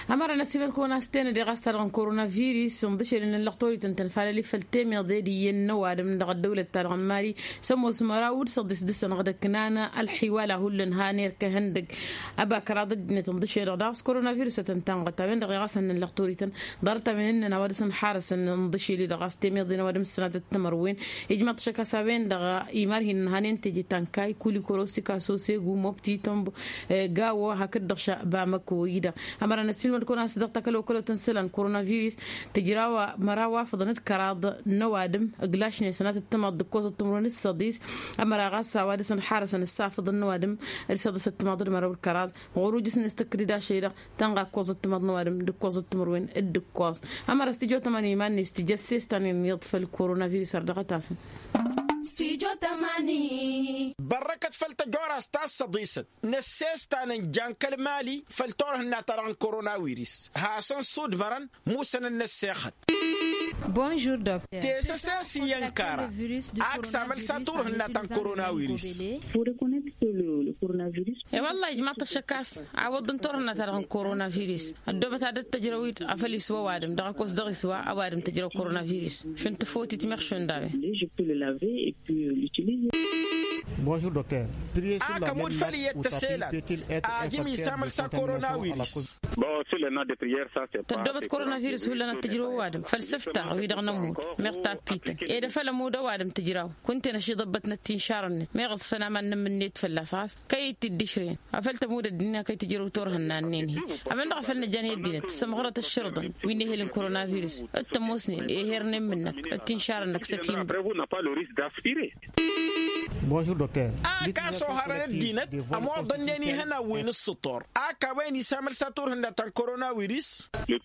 أمر نسيب الكون أستين دي غاستر كورونا فيروس نضشر إن اللقطوري تنتنفال لي فلتيم يضيدي النوار من الدولة الترغماري سمو سمراود صدس دس نغدا كنانا الحوالة هو هانير كهندق أبا كرادد نتنضشر غاس كورونا فيروس تنتنغتا من غاس إن اللقطوري تن ضرت من إننا ورسن حارس إن نضشي لي غاس تيم يضينا ورم السنة التمروين إجمع تشكا سابين دغا إيماره إن هانين تجي تنكاي كولي كوروسي كاسوسي ومبتي تنب جاوا هكذا شاء بعمك ويدا أمر نسيب الكون أصدقتك لو كله تنسلن كورونا فيروس تجراوا مراوا فضنت كراض نوادم أقلاشني سنة التمض دكوز التمرون الصديس أمر غاسا وادسن حارسن السافض النوادم الصدس التمض مرا الكراض غروج سن استكريدا شيرا تنغا كوز التمض نوادم دكوز التمرون الدكوز أمر استجو تماني مان استجسس تاني يطفى الكورونا فيروس أردقتاسن استجو تماني بركة فلتجورا استاذ صديسة نسيستان جانكل مالي فلتوره ناتران كورونا فيروس هاسن صود مرن موسن النسيخت. Bonjour docteur. Tessa si yankara. Aksa mal satur natan coronavirus. Pour reconnaître le coronavirus. والله جماعة الشكاس عوض انطرنا ترى كورونا فيروس الدوبة هذا التجرويد أفلي سوا وادم دعكوس دغي سوا أوادم تجرو كورونا فيروس شن تفوتي تمخشون داوي. Je peux le laver et puis l'utiliser. Bonjour docteur. كمود فلي يتسيلا أجمي سامل سا كورونا فيروس. Bon, c'est le nom de prière, ça c'est pas. تدوبة كورونا فيروس ولا نتجرو وادم فلسفتا ويدغ نموت مقطع بيتا إذا فلا مودا وادم تجراو كنت نشي ضبطنا التنشار النت ما يغض فنا من النت في الأساس كي تدشرين أفلت مودا الدنيا كي تجرو تورها النانين أما نغ فلنا جاني الدنيا سمغرة الشرطن ويني هي الكورونا فيروس التموسني إيهرني منك التنشار إنك سكين. Bonjour docteur. كاسو هرنا الدينت أما ضنيني هنا وين السطور وين سامل ساتور هنا تان كورونا فيروس.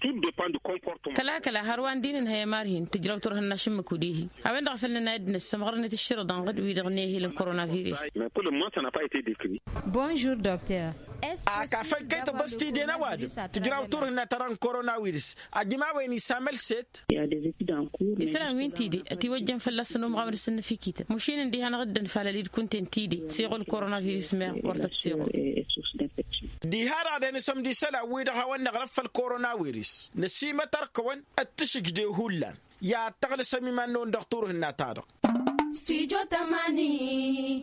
كلا هروان دين هي مارهن تجرو تورها الناشم كوديه أما نغ فلنا ندنس سمغرة الشرطن قد ويدغني هي الكورونا فيروس. Bonjour docteur. كافل كي تبستي دينا وادم تجرو تورها تران كورونا فيروس أجمع وين سامل ست. Il y a des études en cours. السلام وين تيدي أتوجه فلسنا مغامر السنة في كيتا مشين عندي هنا غدا فلاليد كنت تيدي سيغل كورونا فيروس ما ورطت سيغل دي هذا ده نسم دي سلا ويدا هون نغرف الكورونا فيروس نسيمة تركون التشك دي هولان يا تغل سمي ما نون دكتور هنا تارق استجو تماني